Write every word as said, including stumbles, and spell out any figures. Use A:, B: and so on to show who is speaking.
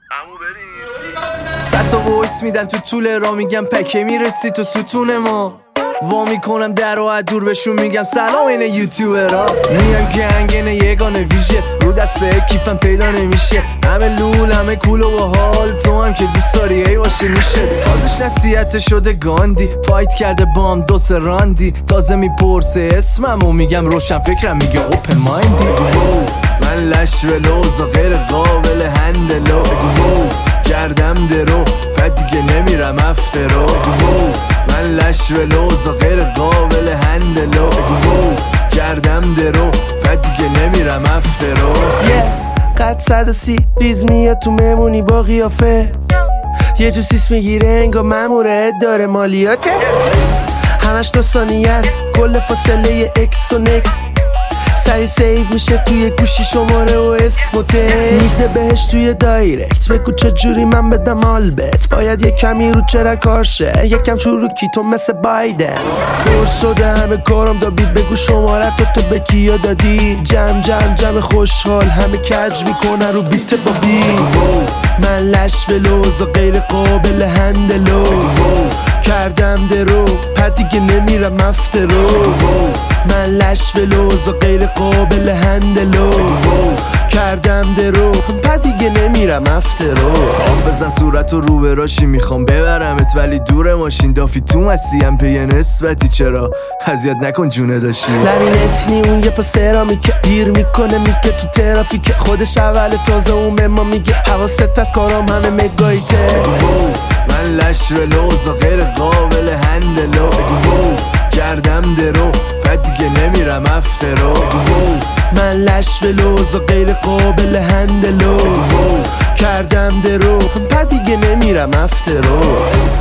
A: عمو بریم صد تا وایس میدن تو طول را میگم پکه میرسی تو ستون ما وا میکنم در و از دور بهشون میگم سلام اینه یوتیوبرها میام گنگنه یگانه ویژه رو دست اکیپم پیدا نمیشه همه لول همه کول و حال تو هم که دوست داری ای باشه میشه تازش نصیحت شده گاندی فایت کرده بام دو سه راندی تازه میپرسه اسمم و میگم روشن فکرم میگه اوپن مایندی من لش و لوز و غیر قابل هندلو کردم درو پد دیگه نمیرم افترو من لش و لوز و غیر قابل هندلو کردم درو پد دیگه نمیرم افترو
B: قد صد و سی ریز میاد تو ممونی با قیافه یه جو سیس میگیره انگا مموره داره مالیاته همش دو ثانیه است کل فاصله اکس و نکس سری سیف میشه توی گوشی شماره و اسم و تک میزه بهش توی دایرکت بگو چجوری من بدم آلبت باید یه کمی رو چرا کارشه یکم چروکی تو مثل بایدن پر شده همه کارم دا بید بگو شماره تو تو به کیا دادی جم جم جم خوشحال همه کج میکنه رو بیت با بی من لش و لوز و غیر قابل هندلو کردم درو پد دیگه نمیرم افترو من لش و لوز و غیر قابل هندلو کردم درو پد دیگه نمیرم افترو
A: آب بزن صورت و رو براشی میخوام ببرمت ولی دور ماشین دافی تو مسیم پی نسبتی چرا اذیت نکن جونه داشتی
B: لبینت نی اون یه پا سرامی که دیر میکنه میگه تو ترافیک خودش اول تازه اون به ما میگه حواست از کارام همه مگایته
A: من لش و لوز و غیر قابل هندلو کردم درو پد دیگه نمیرم افترو
B: من لش و لوز و غیر قابل هندلو کردم درو پد دیگه نمیرم افترو